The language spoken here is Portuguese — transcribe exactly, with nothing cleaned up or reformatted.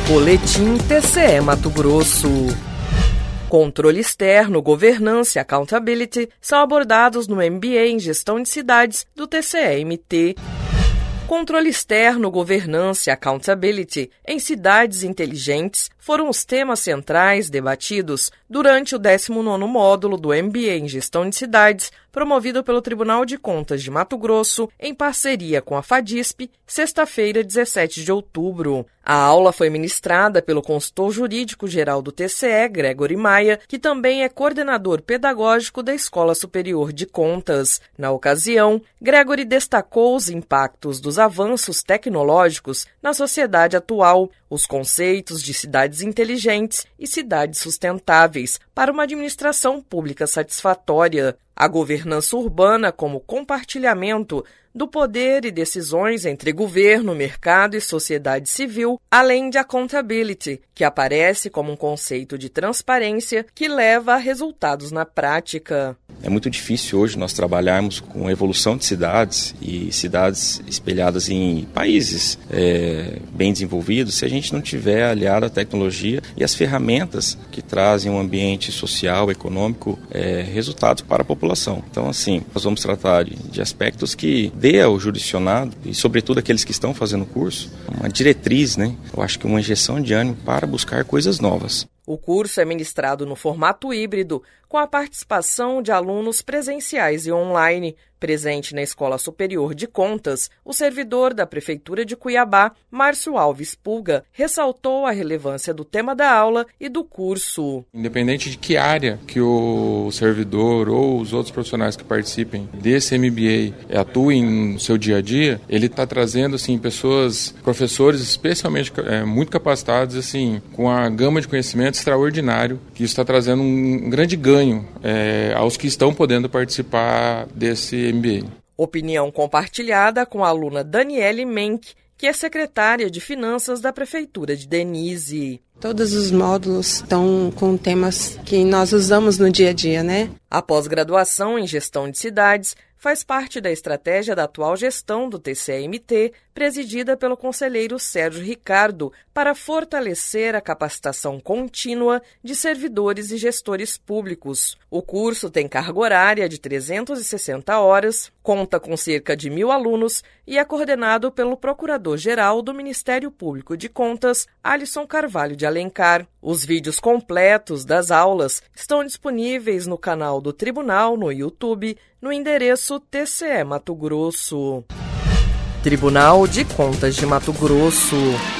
Boletim T C E Mato Grosso. Controle externo, governança e accountability são abordados no M B A em Gestão de Cidades do T C E M T. Controle externo, governança e accountability em cidades inteligentes foram os temas centrais debatidos durante o décimo nono módulo do M B A em Gestão de Cidades, promovido pelo Tribunal de Contas de Mato Grosso, em parceria com a FADISP, sexta-feira, dezessete de outubro. A aula foi ministrada pelo consultor jurídico-geral do T C E, Gregory Maia, que também é coordenador pedagógico da Escola Superior de Contas. Na ocasião, Gregory destacou os impactos dos avanços tecnológicos na sociedade atual, os conceitos de cidades inteligentes e cidades sustentáveis para uma administração pública satisfatória, a governança urbana como compartilhamento do poder e decisões entre governo, mercado e sociedade civil, além de accountability, que aparece como um conceito de transparência que leva a resultados na prática. É muito difícil hoje nós trabalharmos com a evolução de cidades e cidades espelhadas em países é, bem desenvolvidos se a gente não tiver aliado a tecnologia e as ferramentas que trazem um ambiente social, econômico, é, resultados para a população. Então, assim, nós vamos tratar de, de aspectos que dê ao jurisdicionado e, sobretudo, aqueles que estão fazendo o curso, uma diretriz, né? Eu acho que uma injeção de ânimo para buscar coisas novas. O curso é ministrado no formato híbrido, com a participação de alunos presenciais e online. Presente na Escola Superior de Contas, o servidor da Prefeitura de Cuiabá, Márcio Alves Pulga, ressaltou a relevância do tema da aula e do curso. Independente de que área que o servidor ou os outros profissionais que participem desse M B A atuem no seu dia a dia, ele está trazendo assim, pessoas, professores especialmente é, muito capacitados, assim, com a gama de conhecimento extraordinário, que isso está trazendo um grande ganho é, aos que estão podendo participar desse M B A. Opinião compartilhada com a aluna Daniele Menck, que é secretária de Finanças da Prefeitura de Denise. Todos os módulos estão com temas que nós usamos no dia a dia, né? A pós-graduação em Gestão de Cidades faz parte da estratégia da atual gestão do T C E M T, presidida pelo conselheiro Sérgio Ricardo, para fortalecer a capacitação contínua de servidores e gestores públicos. O curso tem carga horária de trezentas e sessenta horas, conta com cerca de mil alunos e é coordenado pelo Procurador-Geral do Ministério Público de Contas, Alisson Carvalho de Alencar. Os vídeos completos das aulas estão disponíveis no canal do Tribunal no YouTube, no endereço T C E Mato Grosso. Tribunal de Contas de Mato Grosso.